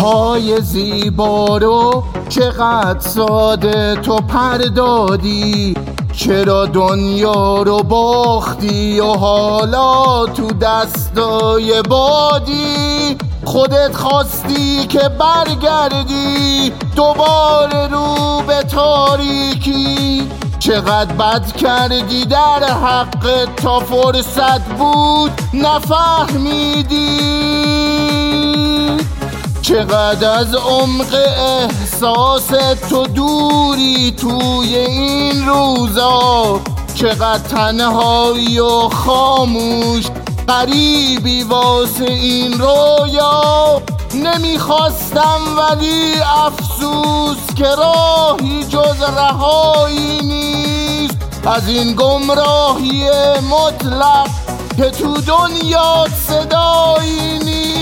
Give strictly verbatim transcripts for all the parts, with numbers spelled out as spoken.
های زیبا رو چقدر ساده تو پردادی، چرا دنیا رو باختی و حالا تو دستای بادی؟ خودت خواستی که برگردی دوباره رو به تاریکی، چقدر بد کردی در حق تا فرصت بود نفهمیدی، چقدر از عمق احساس تو دوری توی این روزا، چقدر تنهایی و خاموش غریبی واسه این رویا. نمیخواستم ولی افسوس که راهی جز رهایی نیست از این گمراهی مطلق که تو دنیا صدایی نیست.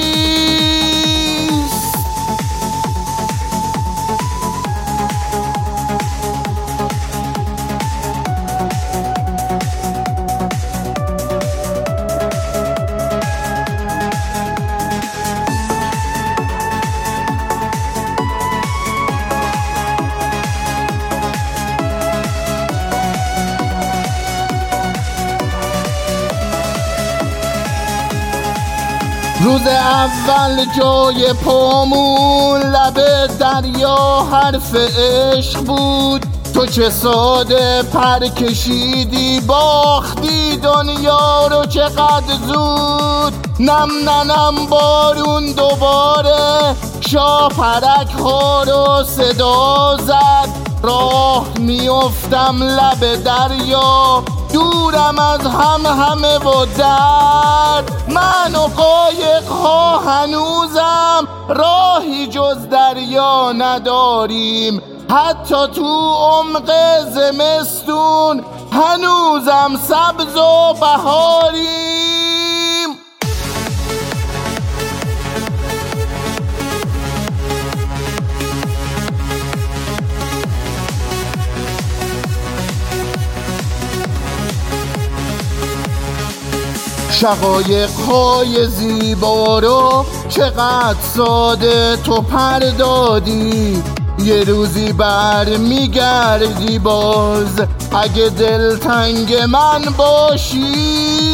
روز اول جای پامون لب دریا حرف عشق بود، تو چه ساده پر کشیدی باختی دنیا رو چقدر زود. نم ننم بارون دوباره شاپرک ها رو صدا زد، راه میافتم لب دریا دورم از هم همه و درد. من و قایق ها هنوزم راهی جز دریا نداریم، حتی تو عمق زمستون هنوزم سبز و بهاریم. شقایق های زیبا رو چقدر ساده تو پردادی، یه روزی بر میگردی باز اگه دلتنگ من باشی.